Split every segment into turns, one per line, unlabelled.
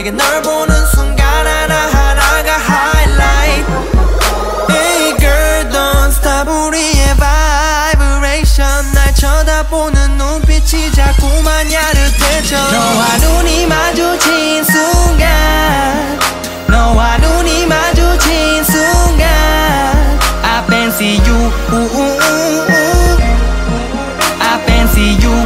내게 널 보는 순간 하나하나가 highlight. Hey girl don't stop 우리의 vibration. 날 쳐다보는 눈빛이 자꾸만 야릇해져. 너와 눈이 마주친 순간, 너와 눈이 마주친 순간 I fancy you, I fancy you.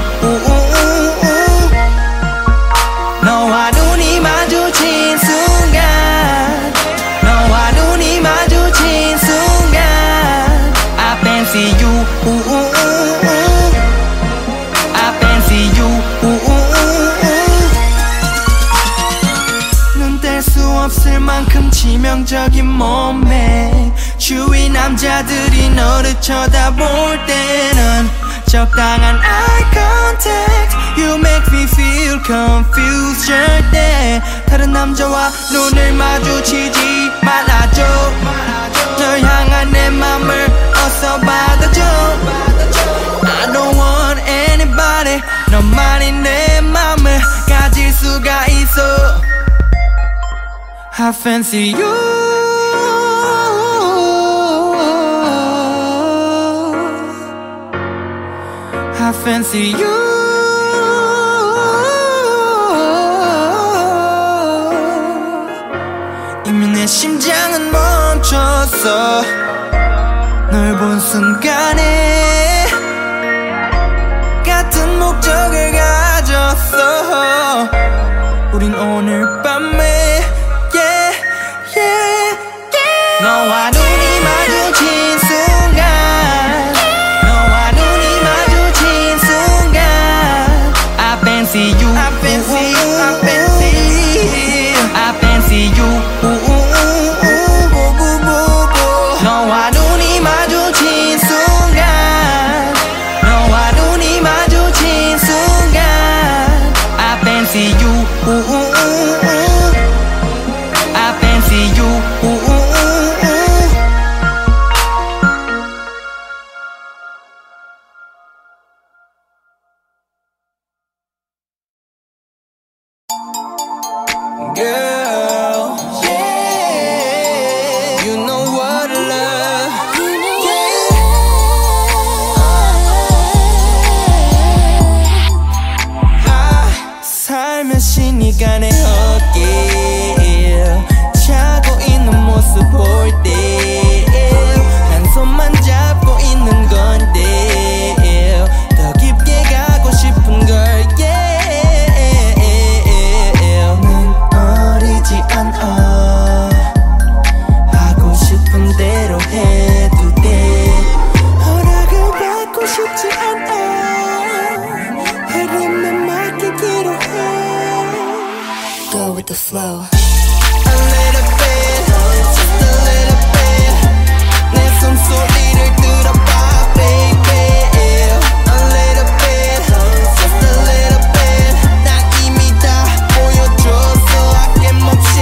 너와 눈이 마주친 순간, 너와 눈이 마주친 순간 I fancy you, I fancy you. 눈 뗄 수 없을 만큼 치명적인 몸매, 주위 남자들이 너를 쳐다볼 때는 적당한 eye contact. You make me feel confused. 절대 다른 남자와 눈을 마주치지 말아줘. 널 향한 내 맘을 어서 받아줘. I don't want anybody, 너만이 내 맘을 가질 수가 있어. I fancy you. I fancy you. 이미 내 심장은 멈췄어. 널 본 순간에 같은 목적을 가졌어. 우린 오늘 밤에 yeah, yeah, yeah. 너와 눈이 마주친 순간, 너와 눈이 마주친 순간 I fancy you, I fancy you, I fancy you, I fancy you. 너와 눈이 마주친 순간, 너와 눈이 마주친 순간 I fancy you, I fancy you. Girl, yeah, you know what I love. Yeah. 살며시 네가 내 어깨에 차고 있는 모습 볼 때 한 손만 잡고 있는 건데 더 깊게 가고 싶은 걸. 하고 싶은 대로 해도 돼. 허락을 받고 싶지 않아. 흐름에 맡기기로 해. Go with the flow. A little bit, just a little bit. 내 숨소리를 들어봐 baby. A little bit, just a little bit. 난 이미 다 보여줬어 아낌없이.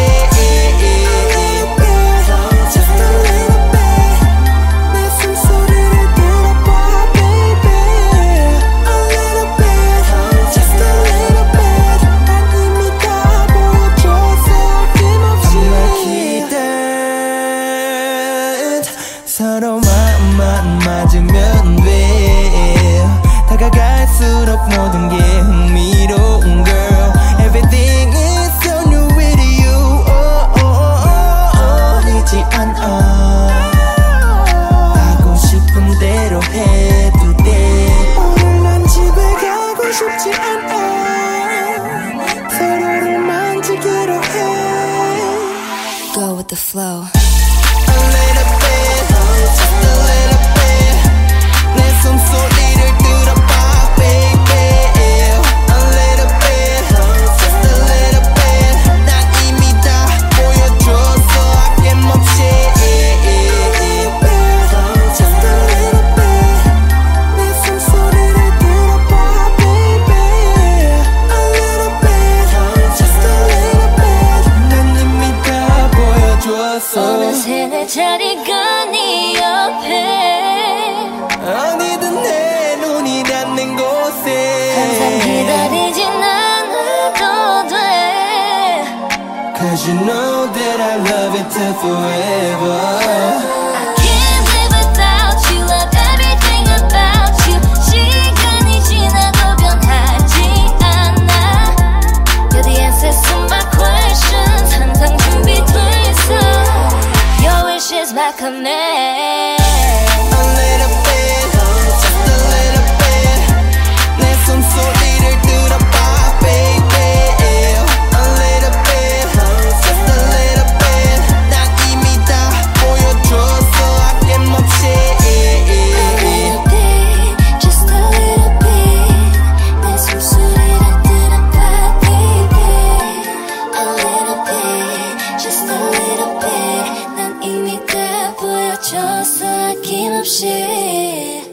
'cause you know that I love it till forever.
I can't live without you, love everything about you. 시간이 지나도 변하지 않아. You're the answers to my questions. 항상 준비돼 있어. Your wish is my command.
A little bit, just a little bit. 내 숨소리를 들어봐, baby. A little bit, just a little bit. 난 이미 다 보여줬어, 아낌없이.
A little bit, just a little bit. 내 숨소리를 들어봐, baby. A little bit, just a little bit. 난 이미 다 보여줬어, 아낌없이.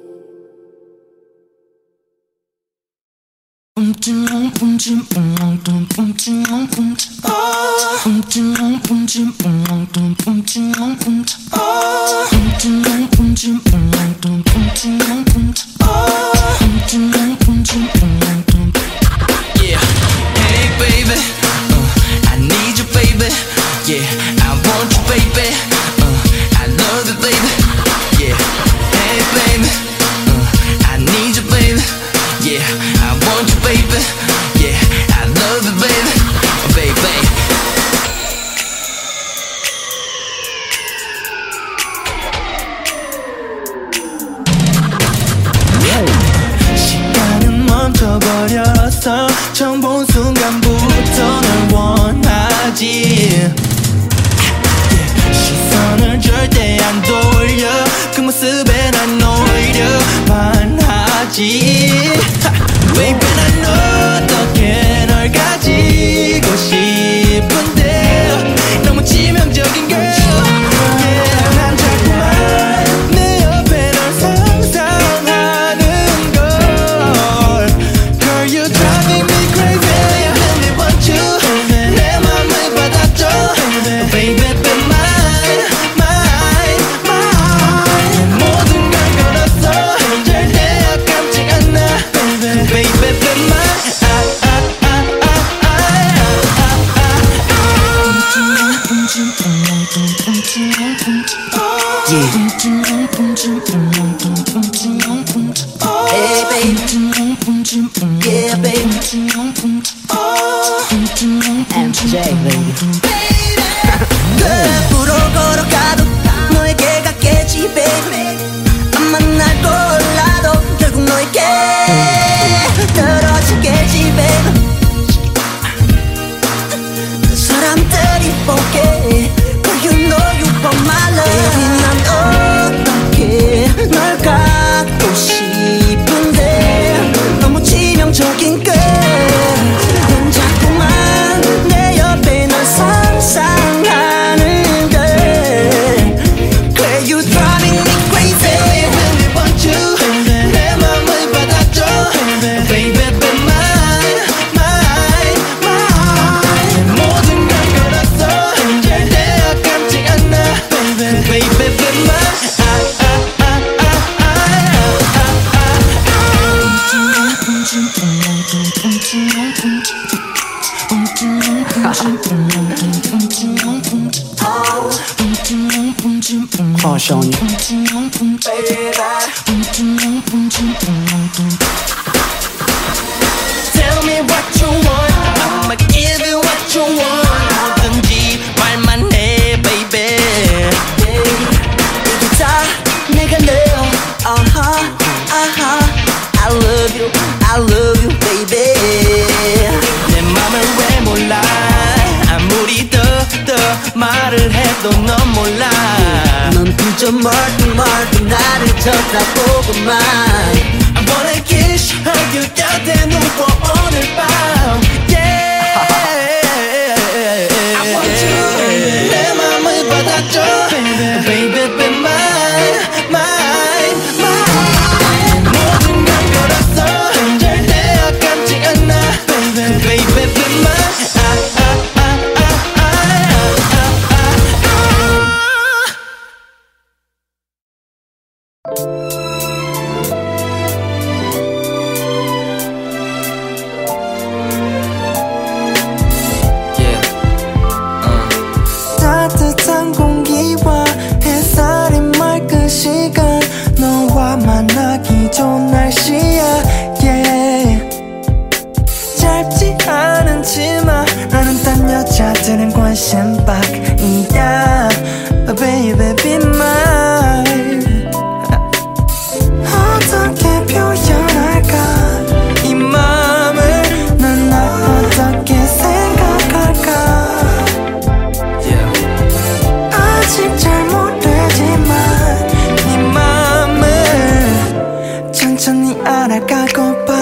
Yeah, hey baby, I need you baby. Yeah, I want you baby. I love you baby. Yeah, hey baby, I need you baby. Yeah, I want you baby. Yeah, I love you baby. Baby. 시간은 멈춰버렸어. 처음 본 순간부터 널 원하지. 시선을 절대 안 돌려. 그 모습에 난 오히려 반하지. Baby 난 어떻게 널 가지고 싶은데 너무 치명적인 girl. Yeah, 난 자꾸만 내 옆에 널 상상하는 걸. Girl you driving me crazy. I really want you. 내 맘을 받아줘. Baby be mine, mine, mine. 모든 걸 걸었어. 절대 아깝지 않아. Baby be mine. Hey baby, yeah baby, MJ baby. 앞으로 걸어가도 너에게 갔겠지 baby. 안 만날 몰라도 결국 너에게 떨어지겠지 baby. 그 사람들이 보게 Girl you know you want my love. Baby 난 어떻게 널 갖고 싶은데 너무 치명적인 걸. 넌 자꾸만 내 옆에 널 상상하는 걸. Girl you driving me crazy. I really want you. 내 맘을 받아줘. Baby be mine, mine, mine. 모든 걸 걸었어. 절대 아깝지 않아. Baby be mine. Crush on you, baby. Tell me what you want, I'ma give you what you want. 뭐든지 말만 해, baby. 이게 다 내가 내어. I love you, baby. 내 맘을 왜 몰라? 아무리 더 말을 해도 넌 몰라. 넌 그저 멀뚱멀뚱 나를 쳐다보고만. I wanna kiss you, hug you, 곁에 누워 오늘 밤. Yeah, I want you. 내 맘을 받아줘. Baby, be mine, mine, mine. 모든 걸 걸었어. 절대 아깝지 않아. Baby, be mine. 천천히 알아가고파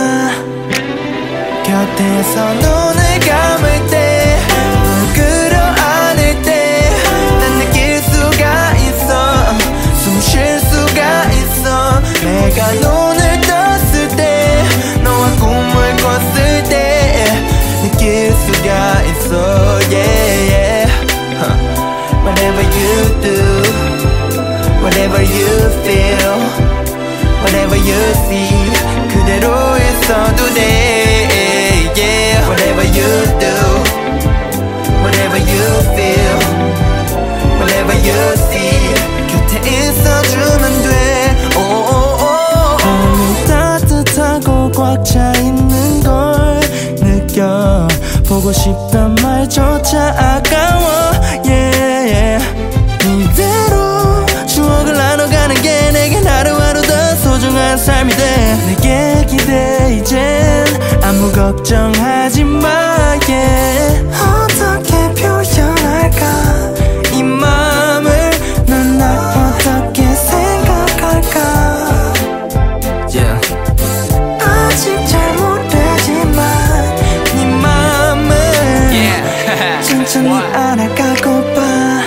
곁에서 눈을 감을 때 널 끌어안을 때 난 느낄 수가 있어 숨 쉴 수가 있어 내가 눈을 떴을 때 너와 꿈을 꿨을 때 느낄 수가 있어 yeah, yeah. Whatever you do Whatever you feel Whatever you see 그대로 있어도 돼 yeah. Whatever you do Whatever you feel Whatever you see 곁에 있어주면 돼 마음이 따뜻하고 꽉 차있는 걸 느껴 보고 싶단 말조차 아까워 yeah, yeah. 이대로 추억을 나눠가는 게 내겐 하루하루 더 소중한 삶이 돼 내게 기대 이젠 아무 걱정하지 마 yeah. 어떻게 표현할까 이 맘을 넌 날 어떻게 생각할까 yeah. 아직 잘 모르지만 네 맘을 yeah. 천천히 알아가고파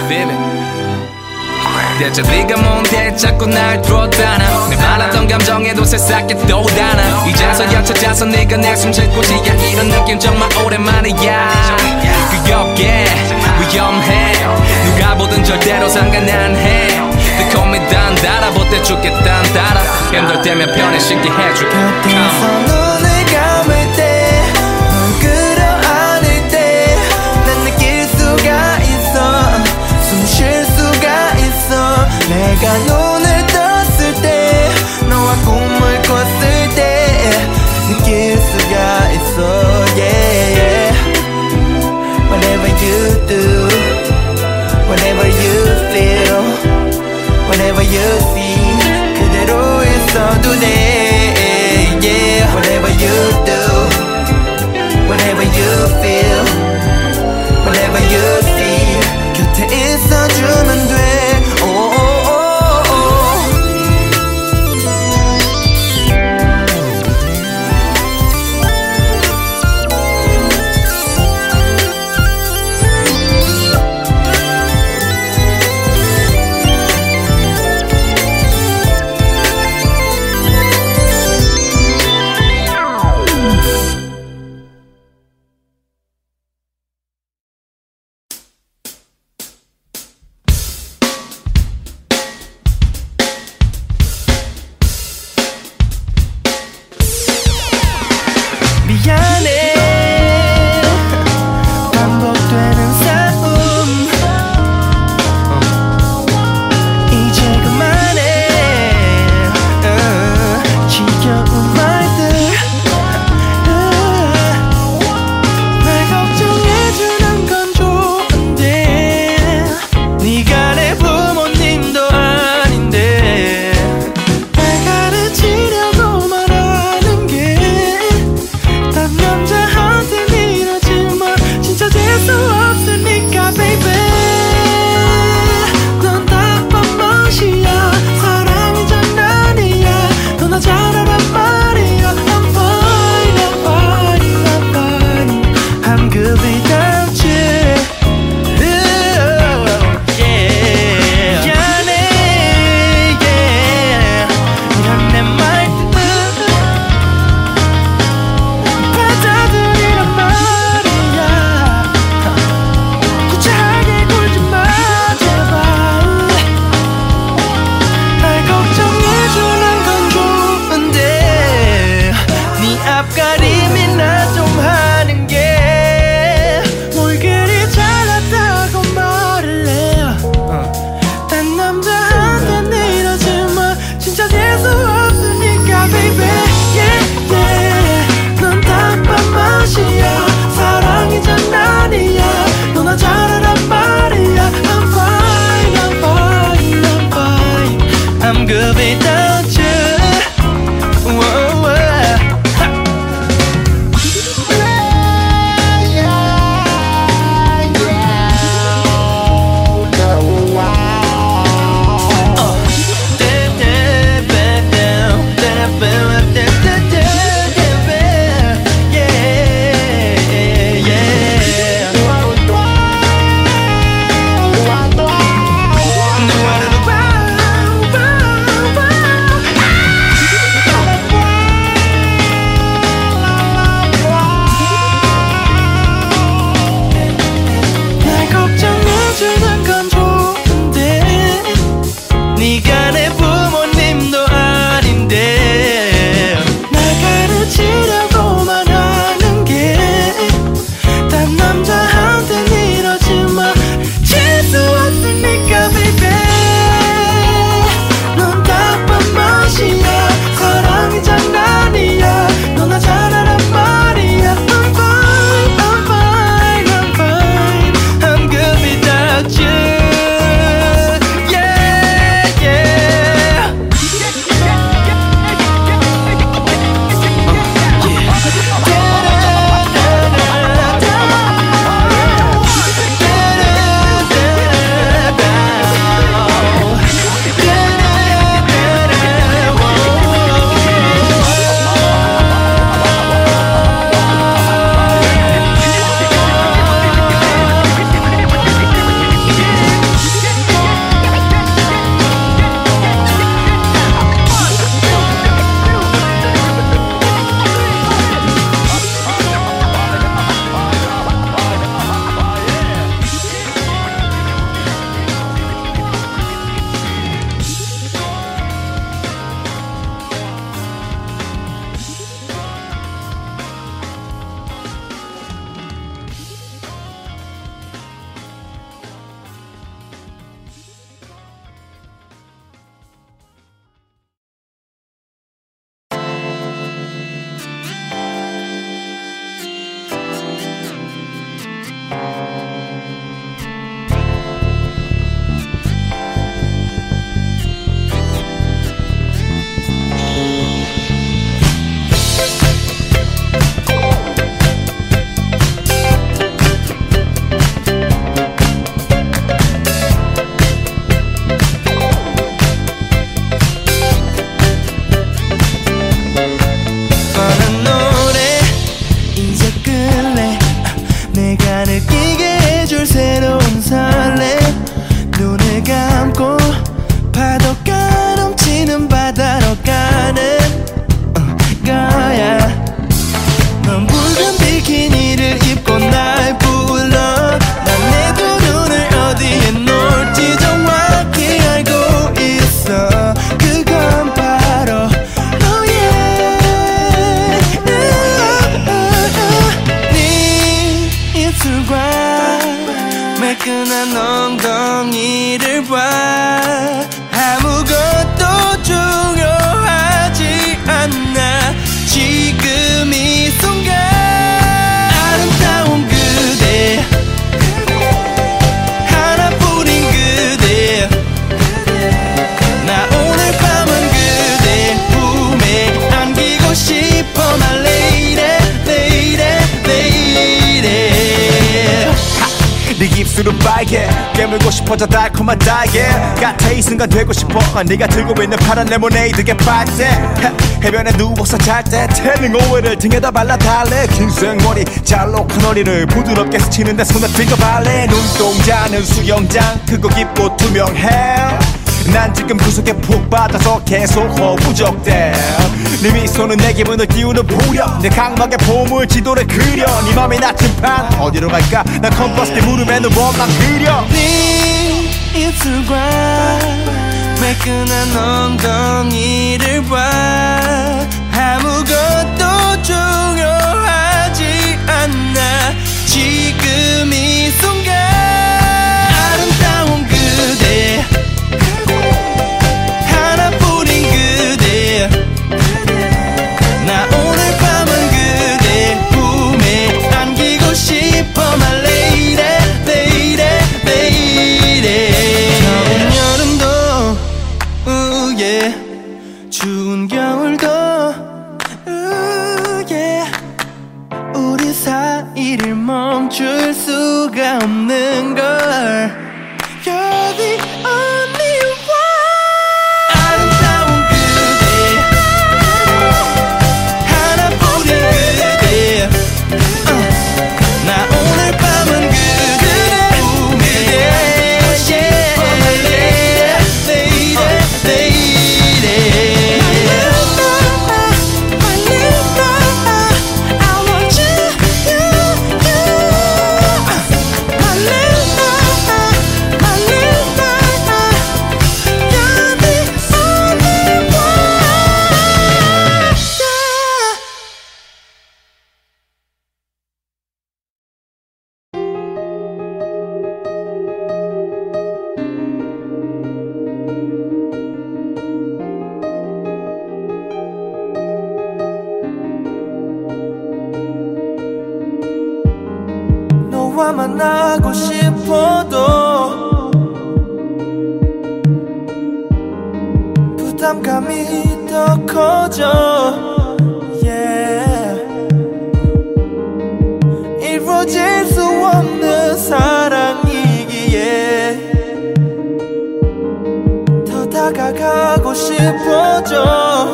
대체 네가 뭔데 자꾸 날 뚫어다나 내 말았던 감정에도 새싹게 돋아나 이제서야 찾아서 네가 내 숨 쉴 곳이야 이런 느낌 정말 오랜만이야 그엽게 위험해 누가 보든 절대로 상관 안 해 매콤히 단달아 못해 죽겠단 달아 힘들 때면 편해 쉽게 해줄게
곁에서 눈을 감을 때 널 끌어안을 때 난 느낄 수가 있어 숨 쉴 수가 있어 내가 눈을 떴을 때 너와 꿈을 꿨을 때 느낄 수가 있어 yeah, yeah. Whatever you do Whatever you feel Whatever you see 그대로 있어도 돼 yeah. Whatever you do Whatever you feel Whatever you see 곁에 있어주면 돼 oh, oh, oh, oh.
얼굴은 빨개 깨물고 싶어져 달콤한 딸기 같아 이 순간 되고 싶어 네가 들고 있는 파란 레모네이드게 빨대 해변에 누워서 잘 때 태닝 오일을 등에다 발라 달래 긴 생머리 잘록한 허리를 부드럽게 스치는데 손에 핑거 발레 눈동자는 수영장 크고 깊고 투명해 난 지금 그 속에 푹 빠져서 계속 허우적대 네 미소는 내 기분을 띄우는 보력 내 각막에 보물 지도를 그려 네 맘이 나침판 어디로 갈까 난 컴퍼스기 무릎에 누워만 그려
네 입술과 매끈한 엉덩이를 봐 아무것도 중요하지 않아 지금 이 순간 아름다운 그대 하나뿐인 그대 나 오늘 밤은 그대 품에 안기고 싶어 My lady lady lady 더운 여름도 yeah. 추운 겨울도 yeah. 우리 사이를 멈출 수가 없는 걸 You're the only one 아름다운 그대 하나뿐인 그대 나 오늘 밤은 그대 품에 싶어 My lady lady lady My lady I want you My lady My lady You're the only one 너와 만나고 싶어도 부담감이 더 커져 yeah. 이루어질 수 없는 사랑이기에 더 다가가고 싶어져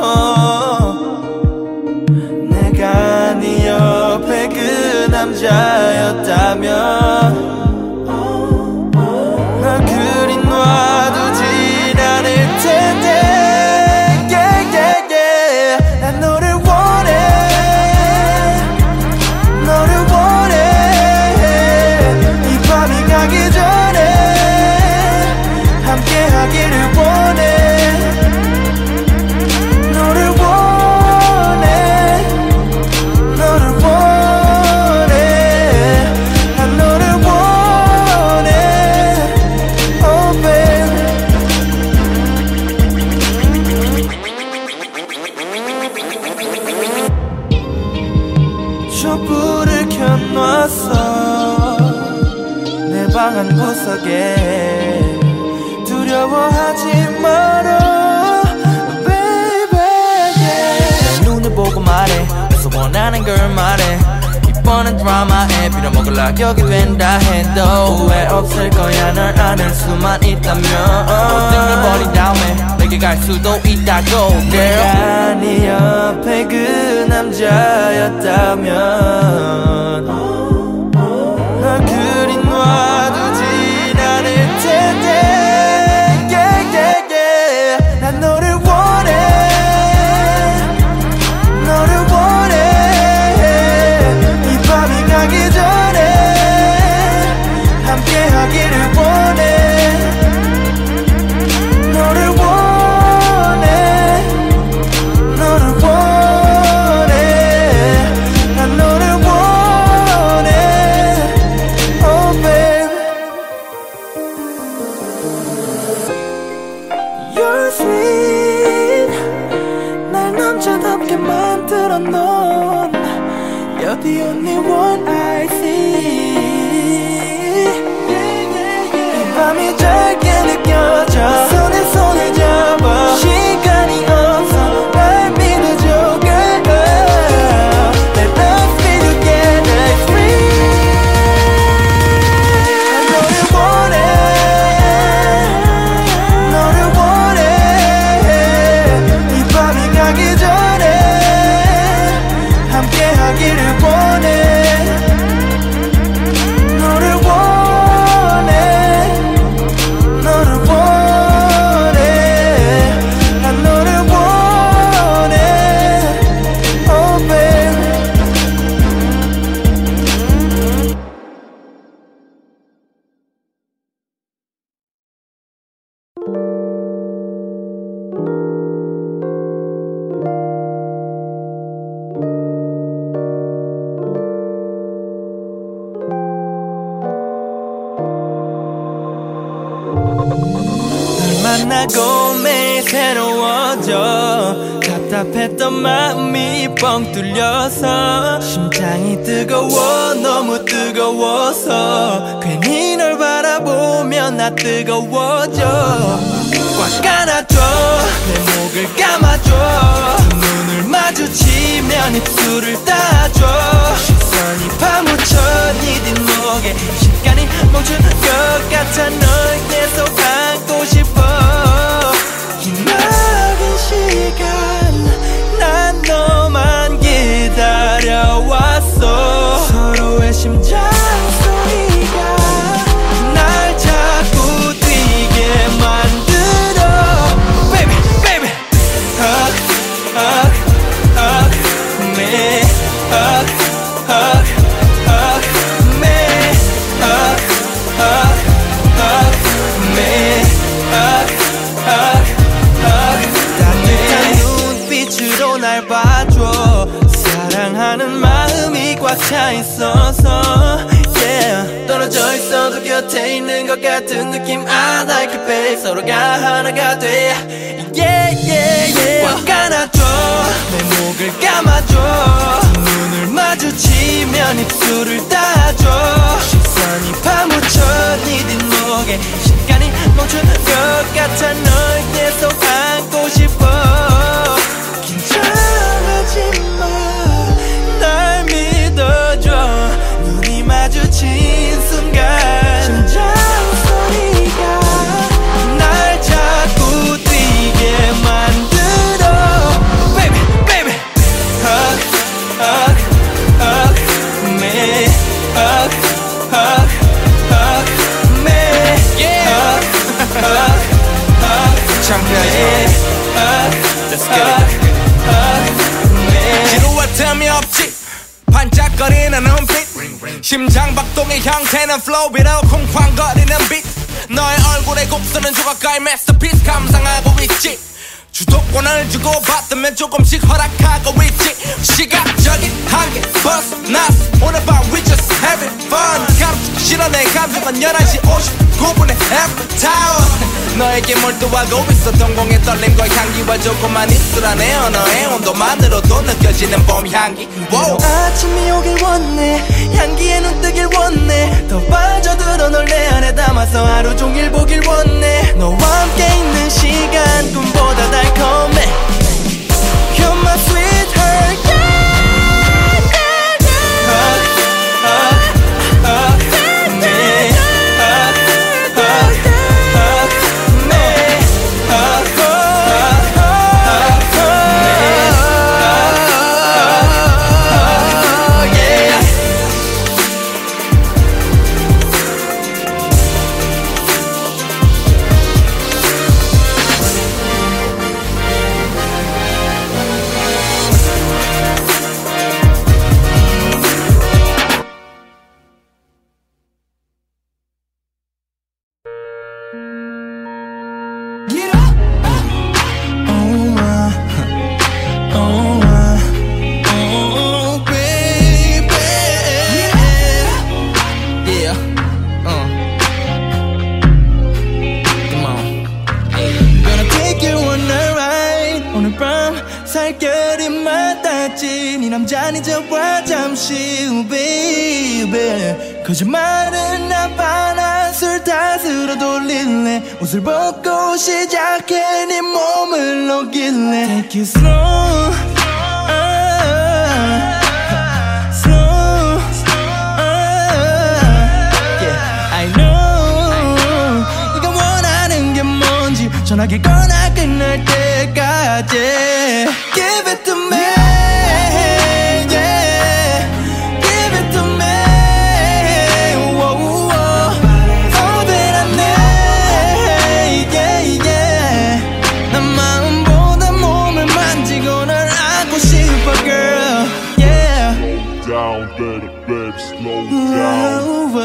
내가 네 옆에 그 남자였다면 널 그리 놔두진 않을 텐데 yeah, yeah, yeah. 난 너를 원해 너를 원해 이 밤이 가기 전에 함께 하기를 원해 너를 원해 너를 원해 난 너를 원해 Oh baby 촛불을 켜놨어 내 방 한 구석에 두려워하지 말어 baby yeah. 내 눈을 보고 말해 어서 원하는 걸 말해 이번엔 드라마에 빌어먹을라 격이 된다 해도 후회 없을 거야 널 안을 수만 있다면 등을 버린 다음에 내게 갈 수도 있다고 girl 내가 네 옆에 그 남자였다면 널 그리 놔두진 않을 텐데 yeah, yeah, yeah. 난 너를 원해 너를 원해 이 밤이 가기 전에 함께 하기를 원해 너를 원해 너를 원해 난 너를 원해 Oh baby You're sweet 날 남자답게 만들어 넌 You're the only one I see 이 밤이 짧게 느껴져 손에 손을 잡아 시간이 없어 날 믿어줘 girl Let us be together free 난 너를
새롭고 매일 새로워져 답답했던 마음이 뻥 뚫려서 심장이 뜨거워 너무 뜨거워서 괜히 널 바라보면 나 뜨거워져 꽉 안아줘 내 목을 감아줘 눈을 마주치면 입술을 닿아줘 시선이 파묻혀 네 뒷목에 시간이 멈춘 것 같아 널 계속 안고 싶어 기나긴 시간 난 너만 기다려왔어 서로의 심장 소리가 날 자꾸 뛰게 만들어 Baby, baby Hug, hug, hug me Hug, hug, hug me Hug, hug, hug me Hug, hug, hug 따뜻한 눈빛으로 날 봐줘 사랑하는 마음이 꽉 차 있어서 yeah. 떨어져 있어도 곁에 있는 것 같은 느낌 I like it babe 서로가 하나가 돼 yeah, yeah, yeah. 꽉 안아줘 내 목을 감아줘 눈을 마주치면 입술을 닿아줘 시선이 파묻혀 네 뒷목에 시간이 멈춘 것 같아 널 계속 안고 싶어 긴장하지마 날 믿어줘 눈이 마주친 순간 심장 소리가 날 자꾸 뛰게 만들어 Baby, baby Hug, hug, hug me Hug, hug, hug me yeah. Hug, hug, hug
창피하지 마 Let's get it 지루할 틈이 없지 반짝거리는 눈빛 심장박동의 형태는 flow이로 쿵쾅거리는 빛 너의 얼굴에 곡선은 조각가의 masterpiece 감상하고 있지 주도권을 주고 받으면 조금씩 허락하고 있지 시각적인 한계 벗어났어 오늘 밤 we just having fun 감추기 싫어 내 감정은 11시 59분에 Eiffel Tower 너에게 몰두하고 있어 동공의 떨림과 향기와 조금만 입술 안에 언어의 온도만으로도 느껴지는 봄 향기 wow.
아침이 오길 원해 향기에 눈 뜨길 원해 더 빠져들어 널 내 안에 담아서 하루 종일 보길 원해 너와 함께 있는 시간 꿈보다 달콤해 You're my sweetheart yeah. Hug, hug, hug me Hug, hug, hug me Hug, hug, hug me Hug, yeah. Get up! Oh, baby. Yeah. Come on. Gonna take you on a ride. 오늘 밤 살결이 맞닿지 네 남자는 저와 잠시 baby 거짓말은 나 반한술 탓으로 돌릴래 옷을 벗고 시작해 네 몸을 녹일래 Take it slow slow yeah, I know 네가 원하는 게 뭔지 전화기 거나 끝날 때까지 Give it to me yeah. Give it to me whoa, whoa. All that I need yeah, yeah. 난 마음보다 몸을 만지고 널 안고 싶어 girl yeah.
Down, better, baby, slow
Whoa,
down.
whoa,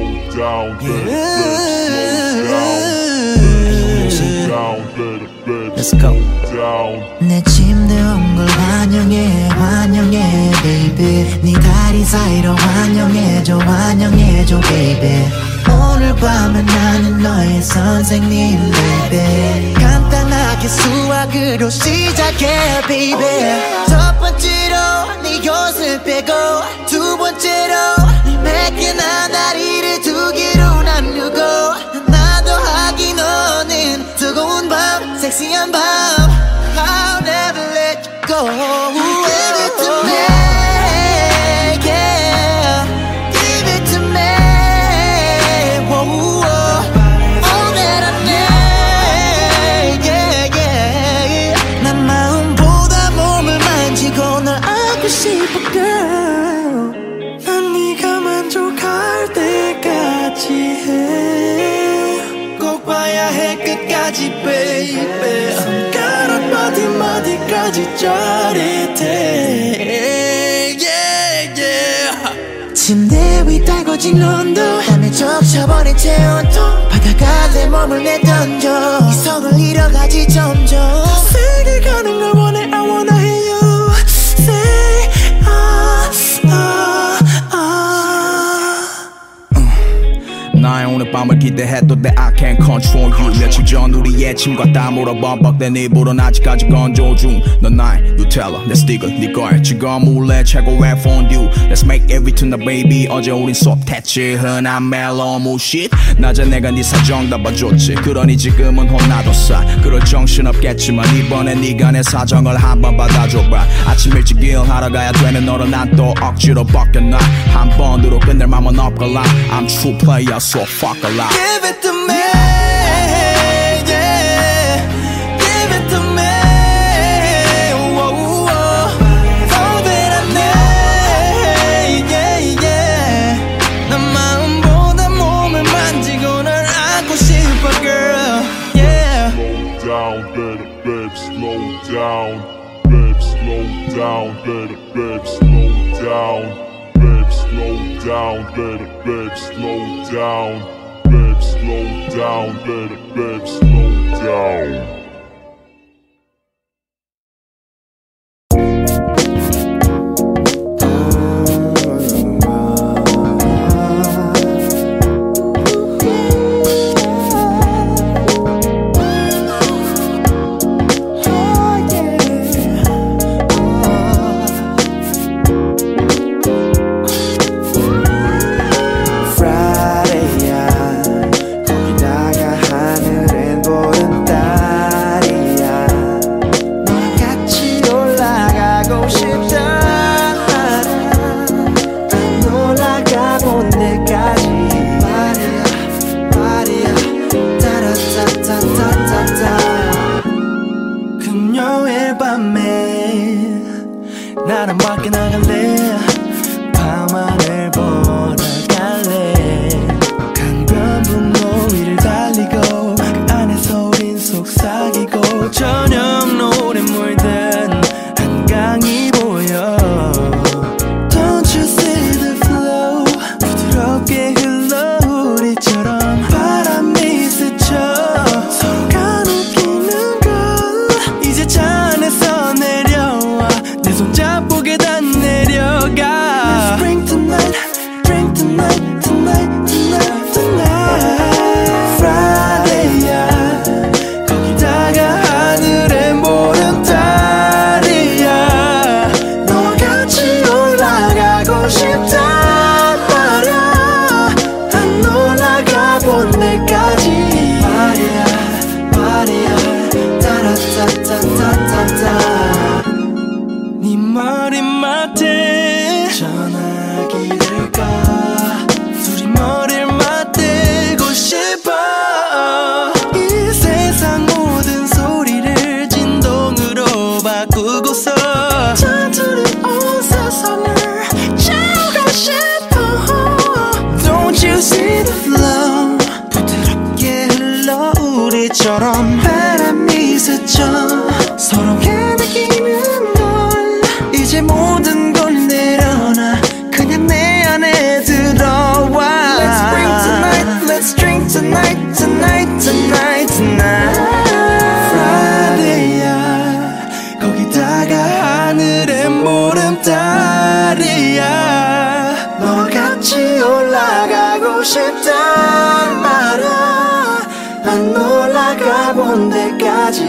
Down, better, baby, slow down.
Let's go.
내 침대 온 걸 환영해 환영해 baby 네 다리 사이로 환영해줘 환영해줘 baby 오늘 밤은 나는 너의 선생님 baby 간단하게 수학으로 시작해 baby 첫 번째로 네 옷을 빼고 두 번째로 네 매끈한 다리를 두 개로 나누고 나도 하기 너는 뜨거운 밤 섹시한 밤 I'll never let you go Give it to me yeah Give it to me whoa, all that I need yeah yeah 난 마음보다 몸을 만지고 널 안고 싶어 girl 난 네가 만족할 때까지 해 꼭 봐야 해 끝까지 baby 손가락 마디마디까지 짜릿해 yeah yeah 침대 위 달궈진 온도 땀에 적셔버린 체온통 바다가 내 몸을 내던져 이성을 잃어가지 점점 더 세게 가는 걸 원해 I wanna hear you say
나의 오늘 밤을 기대해도 돼 I can't control you 며칠 전 우리의 침과 땀으로 범벅된 입으로는 아직까지 건조 중 넌 나의 누텔라 내 스틱은 네 거야 지금 몰래 최고의 폰듀 Let's make every tonight baby 어제 우린 쏟았지 흔한 멜로 무쉿 낮에 내가 네 사정 다 봐줬지 그러니 지금은 혼나도 싸 그럴 정신없겠지만 이번엔 네가 내 사정을 한번 받아줘봐 아침 일찍 일하러 가야 되는 너를 난 또 억지로 벗겨놔 한 번으로 끝낼 맘은 없걸라 I'm true player so fuck a lot
Give it to me yeah Give it to me whoa, whoa. All that I need yeah yeah 난 마음보다 몸을 만지고 널 안고 싶어 girl yeah
Slow down, babe, slow down, babe, slow down, babe, slow down, babe, slow down, babe, slow down, babe, slow down.
금요일 밤에 나랑 밖에 나갈래 밤하늘 보러 갈래 강변북로 위를 달리고 그 안에서 우린 속삭이고 저녁 노래 물든 한강이 보여 Don't you see the flow 부드럽게 흘러 우리처럼 바람이 스쳐 서로가 느끼는 걸 이제 차 안에서 내려와 내 손잡고 계단 내려가 Let's drink tonight, drink tonight, tonight, tonight, tonight Friday야 거기다가 하늘엔 보는 달이야 너와 같이 올라가고 싶단 말야 안 올라가 본 데까지 말이야 말이야 따라따따따따따 네 머리맡에 전화기 들까 둘이 머리를 맞대고 싶어 이 세상 모든 소리를 진동으로 바꾸고서 잔투를 온 세상을 채우고 싶어 Don't you see the flow 부드럽게 흘러 우리처럼 바람이 스쳐 서로가 느끼는 걸 이제 모든 걸 내려놔 그냥 내 안에 들어와 Let's drink tonight, let's drink tonight, tonight, tonight, tonight Friday 본 데까지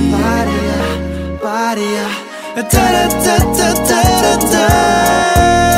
말이야 타라타타타라타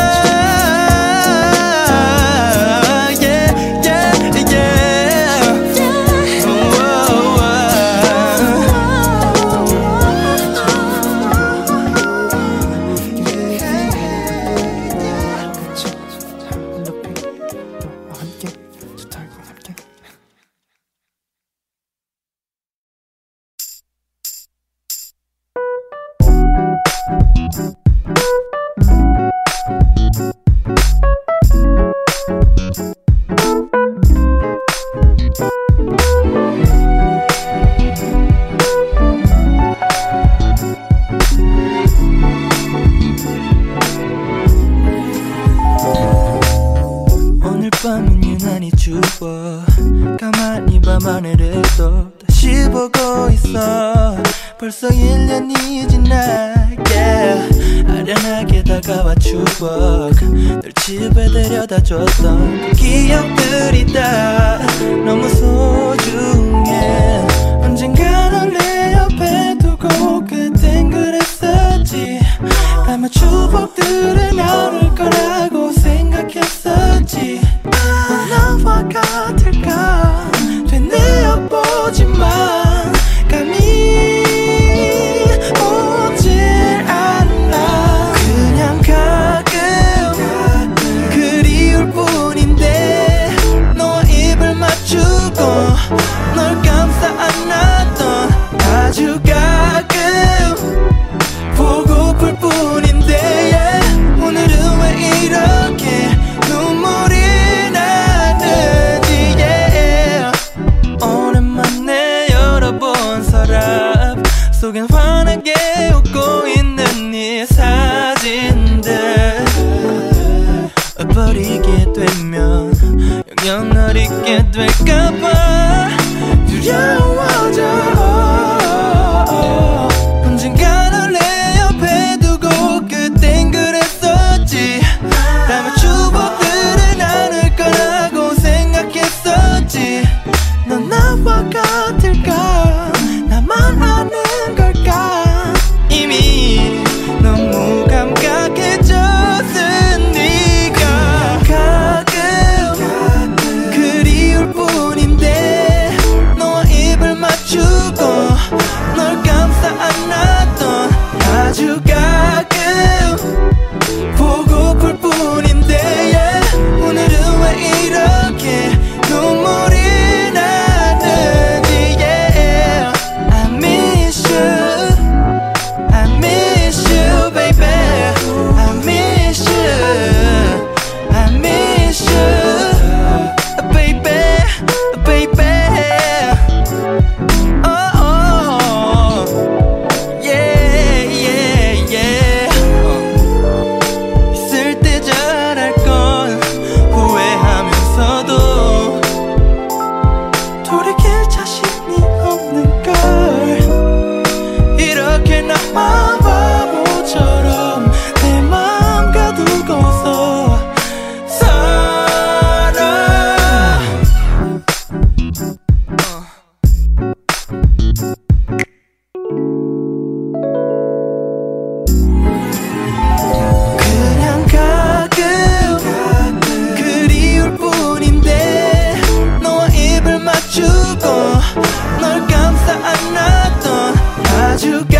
밤은 유난히 추워 가만히 밤하늘을 또 다시 보고 있어 벌써 1년이 지나 아련하게 다가와 추억 널 집에 데려다 줬던 그 기억들이 다 너무 소중해 언젠가 널 내 옆에 두고 그땐 그랬었지 아마 추억들은 나올 거라고 생각했었지 나와 같을까 되뇌어보지만 감이 오질 않아 그냥 가끔 그리울 뿐인데 너와 입을 맞추고 널 감싸 안았던 아주 가끔 보고플 뿐인데 오늘은 왜 이렇게 눈물이 오랜만에 열어본 서랍 속엔 환하게 웃고 있는 네 사진들 버리게 되면 영영 널 잊게 될까봐 두려워져 언젠가 널 내 옆에 두고 그땐 그랬었지 남의 추억들은 않을 거라고 생각했었지 넌 나와 같을까 나만 아는 걸까 이미 너무 감각해졌은 네가 가끔 그리울 뿐인데 너와 입을 맞추고 널 감싸 안았던 아주 가끔 보고플 뿐인데 오늘은 왜 이렇게 눈물이 널 감싸 안았던 아주